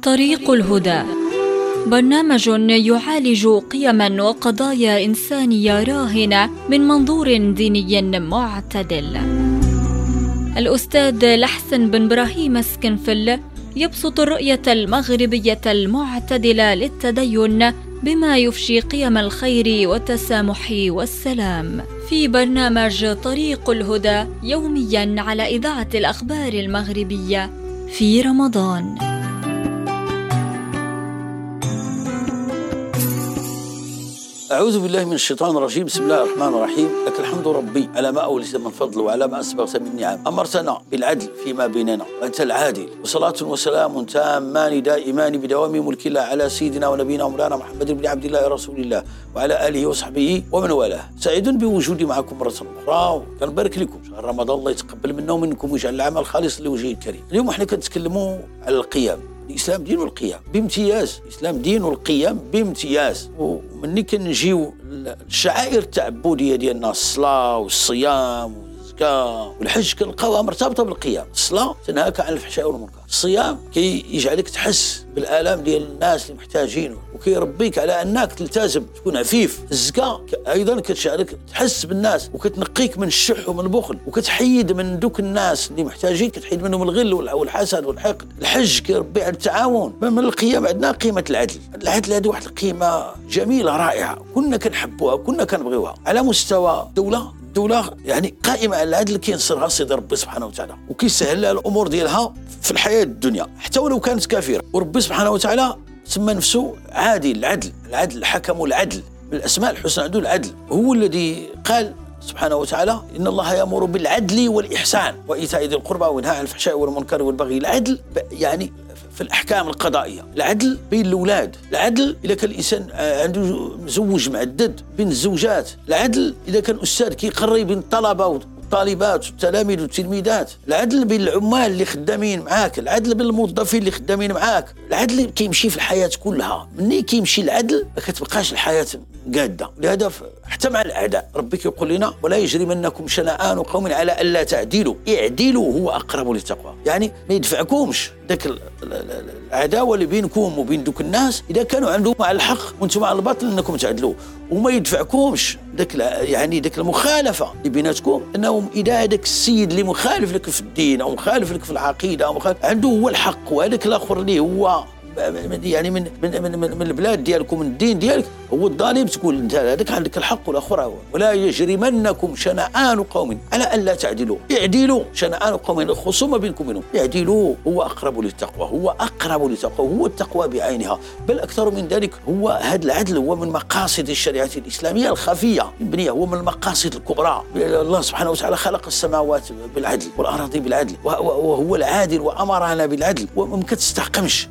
طريق الهدى، برنامج يعالج قيما وقضايا إنسانية راهنة من منظور ديني معتدل. الأستاذ الحسن بن إبراهيم اسكنفل يبسط الرؤية المغربية المعتدلة للتدين بما يفشي قيم الخير والتسامح والسلام، في برنامج طريق الهدى يومياً على إذاعة الأخبار المغربية في رمضان. أعوذ بالله من الشيطان الرجيم. بسم الله الرحمن الرحيم. لك الحمد ربي على ما أوليت من فضل وعلى ما أسبغت من نعم. أمرتنا بالعدل فيما بيننا وأنت العادل، وصلاة وسلام تامان دائمان بدوام ملك الله على سيدنا ونبينا ومولانا محمد بن عبد الله رسول الله وعلى آله وصحبه ومن والاه. سعيد بوجودي معكم مرة أخرى، وكنبارك لكم شهر رمضان، الله يتقبل منا ومنكم ويجعل العمل خالص لوجهه الكريم. اليوم احنا كنتكلموا على القيم. الإسلام دين القيم بامتياز، الإسلام دين القيم بامتياز. ومني كنجيو الشعائر التعبدية ديالنا، الصلاة والصيام والزكاة والحج، كنلقاوها مرتبطة بالقيم. الصلاة تنهاك عن الفحشاء والمنكر، الصيام كيجعلك تحس بالآلام ديال الناس اللي محتاجين وكيربيك على أنك تلتزم تكون عفيف. الزكاة أيضا كتجعلك تحس بالناس وكتنقيك من الشح ومن البخل، وكتحيد من دوك الناس اللي محتاجين، كتحيد منهم الغل والحسد والحقد. الحج كيربي على التعاون. من القيم عندنا قيمة العدل. العدل هذه واحد القيمة جميلة رائعة، كنا كنحبوها كنا كنبغيوها. على مستوى الدولة يعني قائمة على العدل، كينصرها سيدي ربي سبحانه وتعالى وكيسهل لها الأمور ديالها في الحياة الدنيا حتى ولو كانت كافرة. وربي سبحانه وتعالى سمى نفسه عادل، العدل الحكم والعدل، من الأسماء الحسنى عنده العدل. هو الذي قال سبحانه وتعالى: إن الله يأمر بالعدل والإحسان وإيتاء ذي القربى وينهى عن الفحشاء والمنكر والبغي. العدل يعني في الأحكام القضائية، العدل بين الأولاد، العدل إذا كان الإنسان عنده مزوج معدد بين الزوجات، العدل إذا كان أستاذ كيقري بين الطلبة والطالبات والتلاميذ والتلميذات، العدل بين العمال اللي خدامين معاك، العدل بين الموظفين اللي خدامين معاك. العدل كيمشي في الحياة كلها. مني كيمشي العدل ما كتبقاش الحياة قادة. لهذا حتى مع الأعداء ربي كيقول لنا: ولا يجرمنكم شنآن قوم على ألا تعدلوا، اعدلوا هو أقرب للتقوى. يعني ما يدفعكمش ذاك العداوة اللي بينكم وبين دوك الناس إذا كانوا عندهم مع الحق وانتم مع الباطل أنكم تعدلوا، وما يدفعكمش ذاك المخالفة اللي بيناتكم، أنهم إذا هذاك السيد اللي مخالف لك في الدين أو مخالف لك في العقيدة أو مخالف عنده هو الحق، وهذاك الآخر اللي هو يعني من البلاد ديالكم، من الدين ديالك هو الظالم، تقول انت هذاك عندك الحق والاخر. ولا يجرمنكم شنآن قوم على الا تعدلوا، اعدلوا. شنآن قوم الخصومه بينكم وبينهم، اعدلوا هو اقرب للتقوى، هو اقرب للتقوى، هو التقوى بعينها. بل اكثر من ذلك، هو هذا العدل هو من مقاصد الشريعه الاسلاميه الخفيه المبنيه، هو من المقاصد الكبرى. الله سبحانه وتعالى خلق السماوات بالعدل والارض بالعدل، وهو العادل وامرنا بالعدل. وما كتستحقمش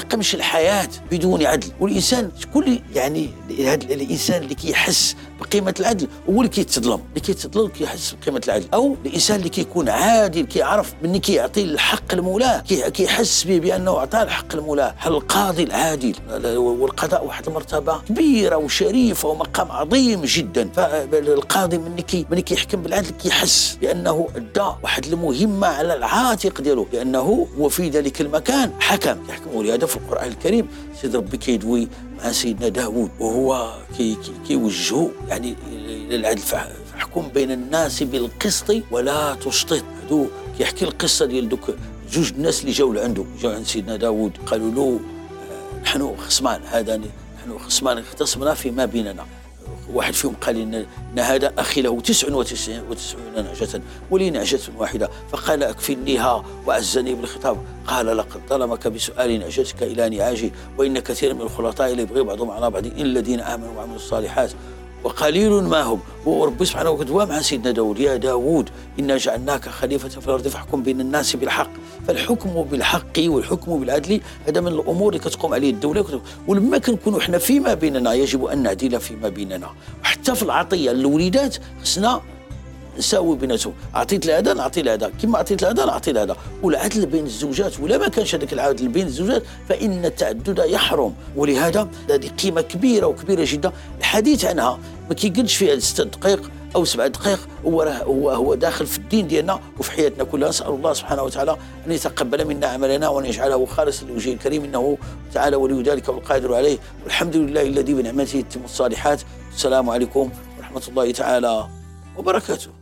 الحياة بدون عدل. والإنسان كل يعني هذا الإنسان اللي كيحس بقيمة العدل هو اللي كيتظلم، كيحس بقيمة العدل. أو الإنسان اللي كيكون عادل كيعرف مني كيعطي الحق المولاه، كيحس به بأنه أعطى الحق المولاه. القاضي العادل، والقضاء واحد المرتبة كبيرة وشريفة ومقام عظيم جدا. فالقاضي مني كيحكم بالعدل كيحس بأنه أدى واحد المهمة على العاتق ديالو، لأنه هو في ذلك المكان حكم يحكم. ولهذا في القرآن الكريم سيد ربي كيدوي مع سيدنا داود وهو كيوجهه يعني للعدل: فاحكم بين الناس بالقسط ولا تشطط. هذو كيحكي القصة ديال دوك جوج الناس اللي جاوا عند سيدنا داود، قالوا له: نحن خصمان اختصمنا فيما بيننا. واحد فيهم قال إن هذا أخي له 99 نعجة ولي نعجة واحدة، فقال: أكفلنيها وعزني بالخطاب. قال: لقد ظلمك بسؤال نعجتك إلى نعاجي، وإن كثير من الخلطاء ليبغي بعضهم على بعض إلا الذين آمنوا وعملوا الصالحات وقليل ما هم. ورب سبحانه وتعالى مع سيدنا داود: يا داود إنا جعلناك خليفة في الأرض فاحكم بين الناس بالحق. فالحكم بالحق والحكم بالعدل هذا من الأمور اللي كتقوم عليه الدولة. ولما كنكونوا احنا فيما بيننا يجب أن نعدل فيما بيننا. وحتى في العطية الوليدات خصنا نساوي بيناتهم، أعطيت لهذا نعطي لهذا، كما أعطيت لهذا نعطي لهذا. والعدل بين الزوجات، ولا ما كانش هذاك العدل بين الزوجات فإن التعدد يحرم. ولهذا هذه قيمة كبيرة جدا. الحديث عنها ما كيقلش فيها 6 دقائق. أو 7 دقائق هو داخل في الدين ديالنا وفي حياتنا كلها. نسأل الله سبحانه وتعالى أن يتقبل منا عملنا وأن يجعله خالصا لوجهه الكريم، إنه تعالى ولي ذلك والقادر عليه، والحمد لله الذي بنعمته تتم الصالحات. السلام عليكم ورحمة الله تعالى وبركاته.